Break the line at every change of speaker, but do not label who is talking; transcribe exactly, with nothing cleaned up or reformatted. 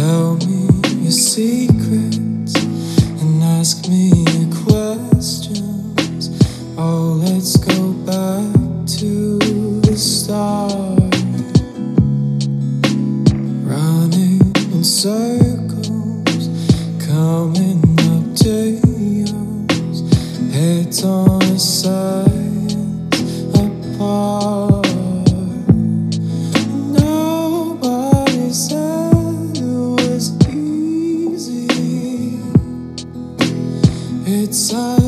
Tell me your secrets and ask me your questions. Oh, let's go back to the start. Running in circles, coming up to yours. Heads on the sides apart. Nobody said it was easy. It's